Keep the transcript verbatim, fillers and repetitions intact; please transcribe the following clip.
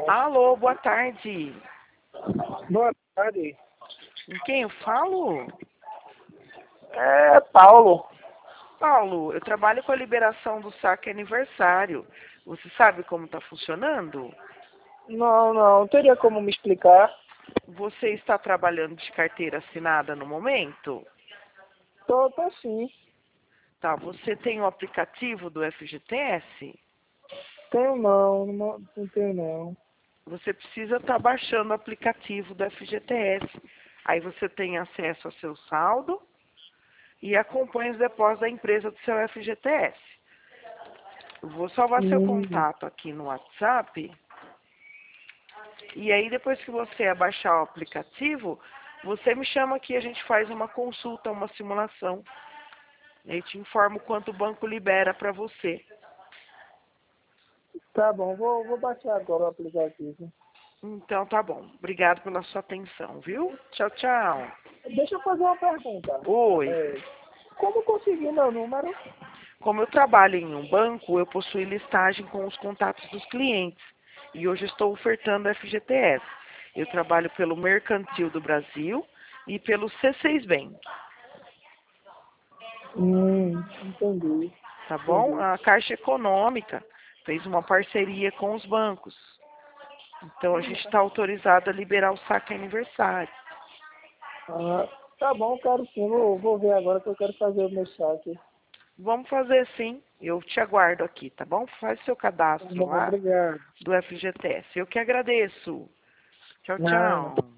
Alô, boa tarde. Boa tarde. Com quem eu falo? É Paulo. Paulo, eu trabalho com a liberação do saque aniversário. Você sabe como está funcionando? Não, não. Teria como me explicar? Você está trabalhando de carteira assinada no momento? Tô, tô sim. Tá, você tem o aplicativo do F G T S? Tenho não, não, não tenho não. Você precisa estar baixando o aplicativo do F G T S. Aí você tem acesso ao seu saldo e acompanha os depósitos da empresa do seu F G T S. Eu vou salvar seu Hum, contato aqui no WhatsApp. E aí, depois que você abaixar o aplicativo, você me chama aqui, a gente faz uma consulta, uma simulação. E aí te informo quanto o banco libera para você. tá bom, vou, vou baixar agora o aplicativo. Então, tá bom. Obrigado pela sua atenção, viu? Tchau, tchau. Deixa eu fazer uma pergunta. Oi. É, como conseguir meu número? Como eu trabalho em um banco, eu possuo listagem com os contatos dos clientes. E hoje estou ofertando F G T S. Eu trabalho pelo Mercantil do Brasil e pelo C seis Bank. Hum, entendi. Tá bom? Entendi. A Caixa Econômica fez uma parceria com os bancos. Então a gente está autorizado a liberar o saque aniversário. Ah, tá bom, quero sim. Vou, vou ver agora que eu quero fazer o meu saque. Vamos fazer sim. Eu te aguardo aqui, tá bom? Faz seu Tá cadastro bom, lá obrigado. do F G T S. Eu que agradeço. Tchau, Nada. tchau.